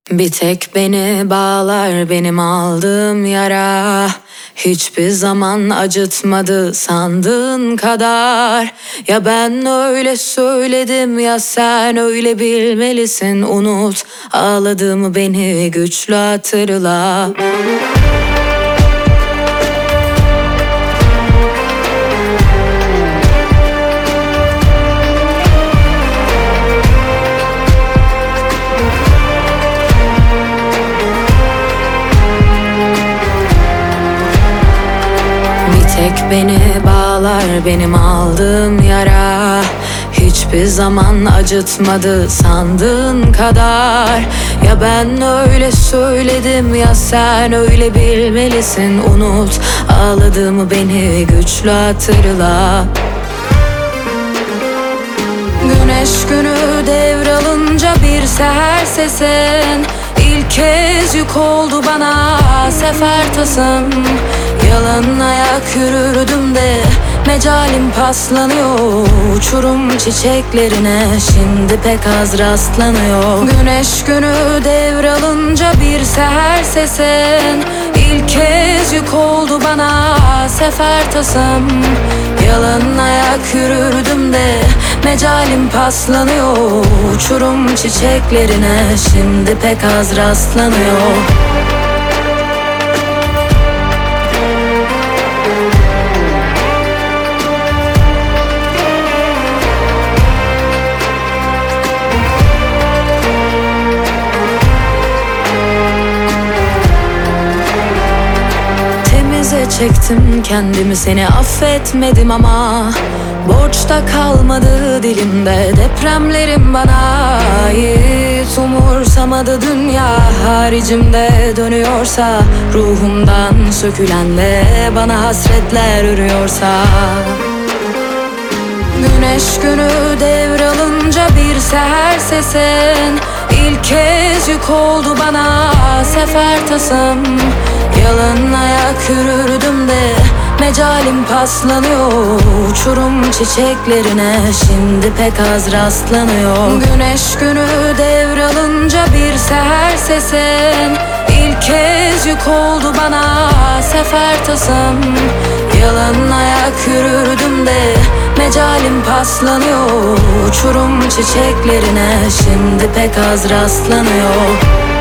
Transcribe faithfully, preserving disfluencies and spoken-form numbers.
Bir tek beni bağlar benim aldığım yara. Hiçbir zaman acıtmadı sandığın kadar. Ya ben öyle söyledim ya sen öyle bilmelisin. Unut ağladığımı, beni güçlü hatırla. Tek beni bağlar benim aldığım yara. Hiçbir zaman acıtmadı sandığın kadar. Ya ben öyle söyledim ya sen öyle bilmelisin. Unut ağladığımı, beni güçlü hatırla. Güneş günü devralınca bir seher sesin İlk kez yük oldu bana sefer tasım. Yalan ayak yürürdüm de mecalim paslanıyor. Uçurum çiçeklerine şimdi pek az rastlanıyor. Güneş günü devralınca bir seher sesin İlk kez yük oldu bana sefer tasım. Yalan ayak yürürdüm de mecalim paslanıyor. Uçurum çiçeklerine şimdi pek az rastlanıyor. Çektim kendimi, seni affetmedim ama borçta kalmadı dilimde depremlerim bana ait. Umursamadı dünya haricimde dönüyorsa, ruhumdan sökülenle bana hasretler örüyorsa. Güneş günü devralınca bir seher sesin İlk kez yük oldu bana sefer tasım. Yalan ayak yürürdüm de mecalim paslanıyor. Uçurum çiçeklerine şimdi pek az rastlanıyor. Güneş günü devralınca bir seher sesin İlk kez yük oldu bana sefer tasım. Yalan ayak yürürdüm de mecalim paslanıyor. Uçurum çiçeklerine şimdi pek az rastlanıyor.